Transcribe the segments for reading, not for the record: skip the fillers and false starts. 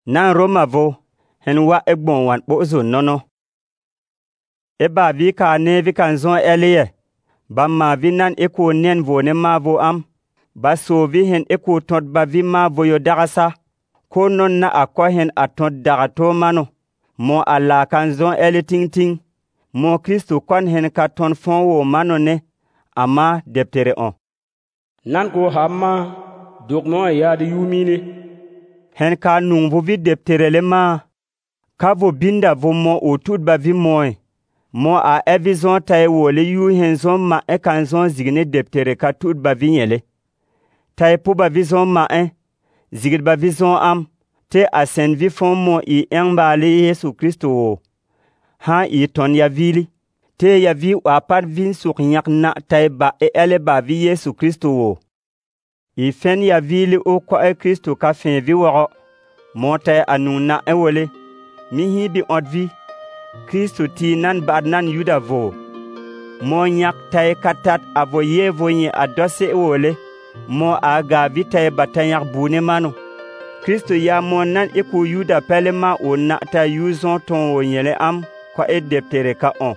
Nan Roma vo hen wa egbon wan bozo nono. Eba vi ka ne vi kan zon eliye. Ba ma vi nan eko nen vo ne ma vo am. Ba so vi hen eko tot ba vi ma vo yo dagasa. Ko non na akwa hen atot dagato mano. Mo ala kan zon eli ting ting. Mo Kristo kon hen ka ton fon wo mano ne. Ama deptere on. Nan ko hamma dogmo ya de yumine. Hen ka nung vo vi deptere le ma. Ka vo binda vo mo otud ba vi moe. Mo a evi zon tae wo le yu hen zon ma e kan zon zigne deptere ka tud ba vi nyele. Tae pou ba vi zon ma e. Zigid ba vi zon am. Te asen vi fon mo i engba le Yesu Kristo wo. Ha i ton ya vili. Te ya vi wapat vin suk nyak na tae ba e ele ba vi Yesu Kristo wo. I fen ya vili o kwa e Kristo ka fen vi waro. Mo tae anu na e wole. Mi hi bi od vi. Kristo ti nan bad nan yuda vo. Mo nyak tae katat avo ye vo nye adose e wole. Mo aga vi tae batanyak bune mano. Kristo ya mo nan eko yuda pele ma o na ta yuzon ton o nyele am kwa e deptere ka on.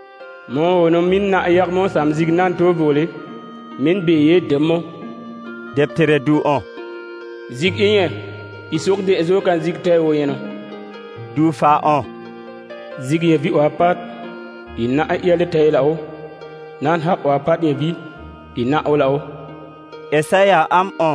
Mo no min na yak mo sam zignan to vole. Min be ye demo. Deptere du on. Zig inye. Isok de ezo kan zig tae o yeno. Du fa on. Zig ye vi wapat. Ina a yele tae la o. Nan hak wapat ye vi. Ina o la o. Esaya am on.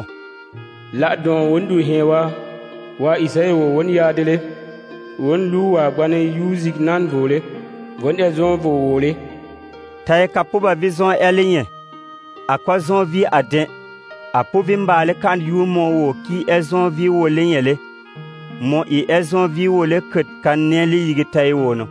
La don wondu hewa. Wa Isaya wo won yadele. Won lu wa gwane yu zig nan vole. Won ezon vo wole. Tae kapuba vi zon elinye. Akwa zon vi aden. Apo vi mbale kan yu mo wo ki ezon vi wole nyele. Mo i ezon vi wole kut kan neli yigi tae wono.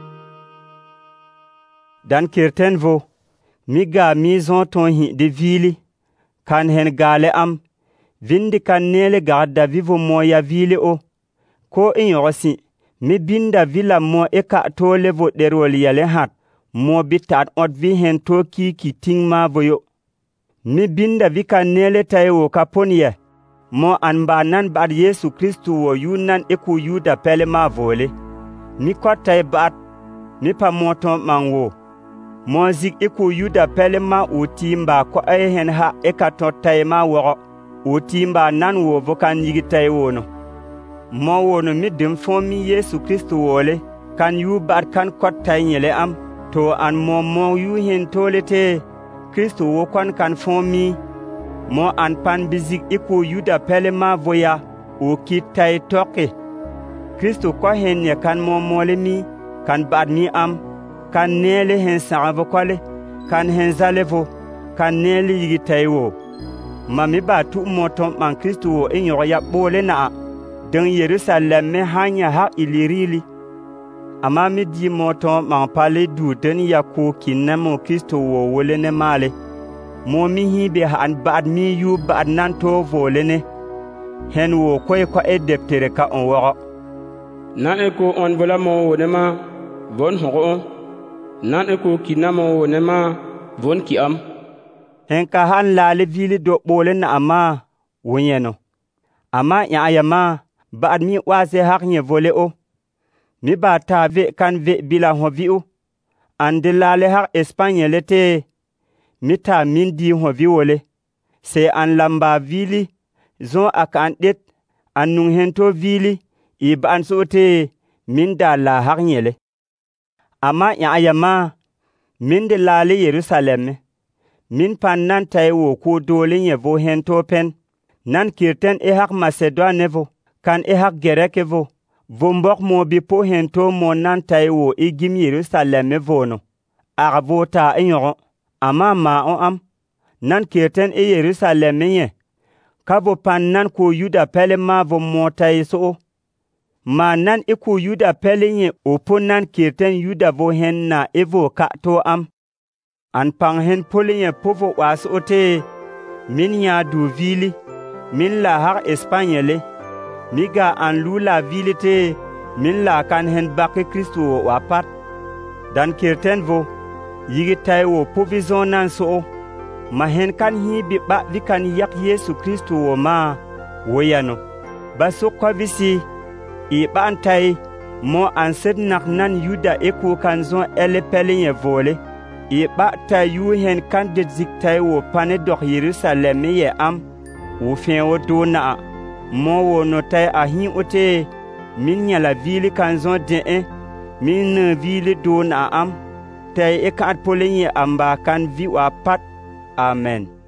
Dan kirten vo. Mi ga mi zon ton hi de vili. Kan hen gale am. Vindi kan nele garda vivo mo ya vili o. Ko inyosi. Mi binda vila mo eka to levo derol yale hat. Mo bitat ot vi hen to ki ting ma voyo. Mi binda vi kan nele tae wo kaponye. Mo anba nan bad Yesu Kristu wo yu nan eku yuda pele ma vole. Mi kwa tae bad. Mi pa moton man wo. Mo zik eku yuda pele ma utimba kwa hen ha eka to tae ma woro. Utimba nan wo vokan yigi tae wono. Mo wono mi dim fon mi Yesu Kristo wole. Kan yu bad kan kwa tae nyele am. To an mo yu hen tole te. Kristo wo kan fon mi. Mo an pan bizik iku yuda pele ma voya. O ki tae toke. Kristo kwa hen ye kan mole mi. Kan bad mi am. Kan nele hen saravo kwale. Kan hen zalevo. Kan nele yigi tae wo. Ma mi ba tu moton man Kristo wo inyo ya bole na. Den Yerusalem me hanya ha ilirili. Ama mi di moton man pale du den ya ko kinna mo Kristo wo wole ne male. Mo mi hibe han bad mi yu bad nan to vole ne. Hen wo koy kwa e deptere ka on woro. Nan eko on vola mo wo ne ma von horo on. Nan eko kinna mo wo ne ma von ki am. Hen ka han lale vili do bole na ama wonyeno. Ama ya ayama bad mi waze hak nye vole o. Mi ba ta ve kan ve bila ho vi o. Ande lale hak Espanye lete. Mi ta min di ho vi wole. Se an lamba vili. Zon ak an det. An nung hento vili. I ba an sote. Min da la hak nyele. Ama ya ayama. Min de lale Yerusalem. Min pan nan tae wo ko dole nye vo hento pen. Nan kirten e hak Macedoine vo. Kan e hak Gereke vo. Vombok mo bi po hento mo nan tae wo igim Yerusalem vo no. Arvo ta enyoron. Ama ma on am. Nan kirten e Yerusalem nye. Kavo pan nan ko yuda pele ma vo mo tae so. Ma nan e ko yuda pele nye opo nan kirten yuda vo hen na evo ka to am. An pang hen pole nye povo was ote. Min ya du vili. Min la har Espanyele. Miga an lula vili te. Min la kan hen bake Kristo wapat. Dan kirten vo. Yigi tae wo povizon nan so. Ma hen kan hi bi ba vi kan yak Yesu Kristo wo ma. Woyano. Baso kwa visi. I ɓa'an tay mo an sed nak nan Yuda e ku kan zon ele pelin ye vole. I ɓa tay yu hen kan det zik tay wo pane dok Yerusalem ye am. Wo fen wo do na mo wo no tay a hin ote min nyala vili kan zon den min vili do na am. Tay e kan polen ye amba kan vi wa pat. Amen.